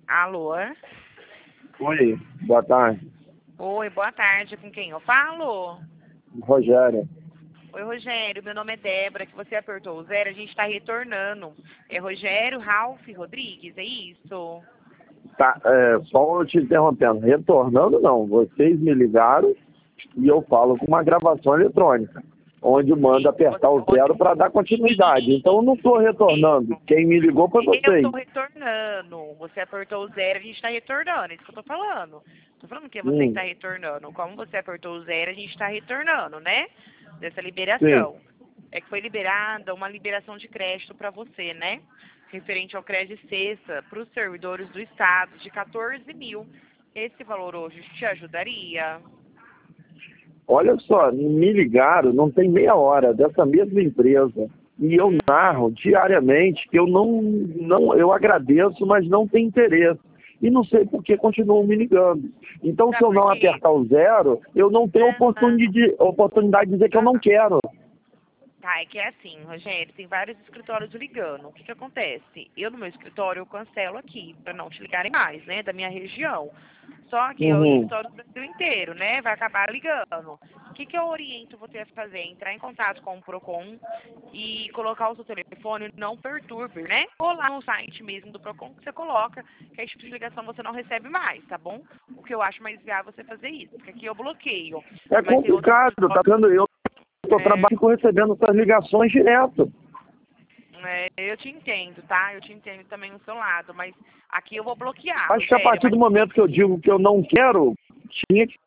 Alô? Oi, boa tarde. Oi, boa tarde. Com quem eu falo? Rogério. Oi, Rogério. Meu nome é Débora, que você apertou o zero, a gente está retornando. É Rogério Ralph Rodrigues, é isso? Tá, só te interrompendo. Retornando, não. Vocês me ligaram e eu falo com uma gravação eletrônica, onde manda apertar o zero para dar continuidade. Então eu não estou retornando. Quem me ligou foi Eu vocês. estou retornando. Você apertou o zero, a gente está retornando. É isso que eu estou falando. Estou falando que é você que está retornando. Como você apertou o zero, a gente está retornando, né? Dessa Sim. liberação. É que foi liberada uma liberação de crédito para você, né? Referente ao crédito cesta para os servidores do Estado de 14 mil. Esse valor hoje te ajudaria? Olha só, me ligaram, não tem meia hora, dessa mesma empresa. E eu narro diariamente que eu agradeço, mas não tenho interesse. E não sei por que continuam me ligando. Então, se Sabe eu por não quê? apertar o zero, eu não tenho oportunidade de dizer que eu não quero. Tá, é que é assim, Rogério, tem vários escritórios ligando. O que que acontece? Eu, no meu escritório, eu cancelo aqui, para não te ligarem mais, né, da minha região. Só que é o Uhum. escritório do Brasil inteiro, né, vai acabar ligando. O que que eu oriento você a fazer? Entrar em contato com o Procon e colocar o seu telefone não perturbe, né? Ou lá no site mesmo do Procon que você coloca que esse tipo de ligação você não recebe mais, tá bom? O que eu acho mais viável você fazer isso, porque aqui eu bloqueio. É Mas tem outros complicado, tá escritórios. vendo? Eu estou trabalhando e recebendo essas ligações direto. Eu te entendo, tá? Eu te entendo também no seu lado, mas aqui eu vou bloquear, Acho que a Rogério, partir mas do momento que eu digo que eu não quero, tinha que